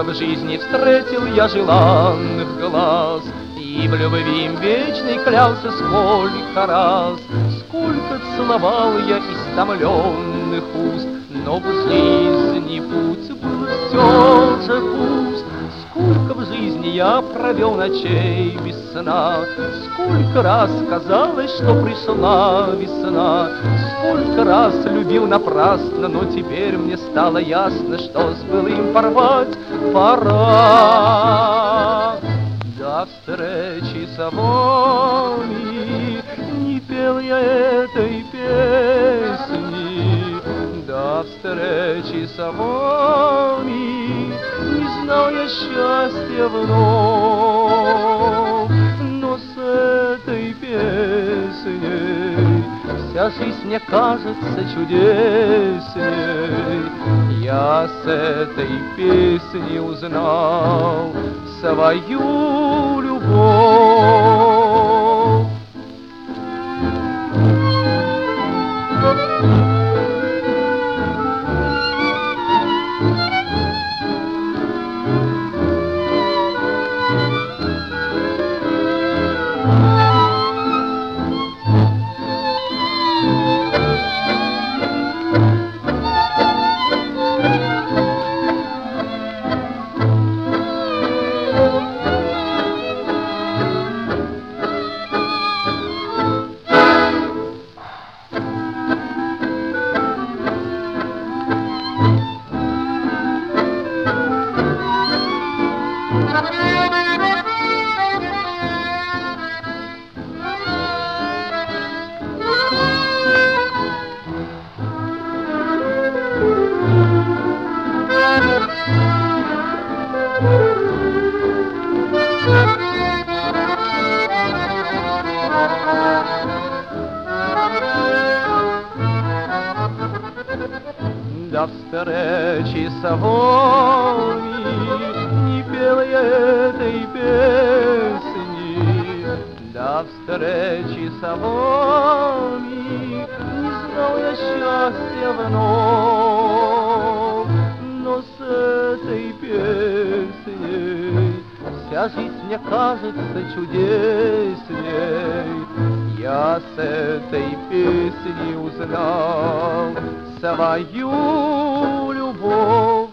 в жизни встретил я желанных глаз, и в любви им вечной клялся сколько раз, сколько целовал я истомленных уст, но в жизни путь был все же пуст. Сколько в жизни я провел ночей без сна, сколько раз казалось, что пришла весна, сколько раз любил напрасно, но теперь мне стало ясно, что с былым порвать пора. До встречи с вами не пел я этой песни, до встречи с вами не знал я счастья вновь, но с этой песней вся жизнь мне кажется чудесней. Я с этой песни узнал свою любовь. До встречи с вами не пел я этой песни, до встречи с вами не знал я счастья вновь, но с этой песней вся жизнь мне кажется чудесней. Я с этой песни узнал свою любовь.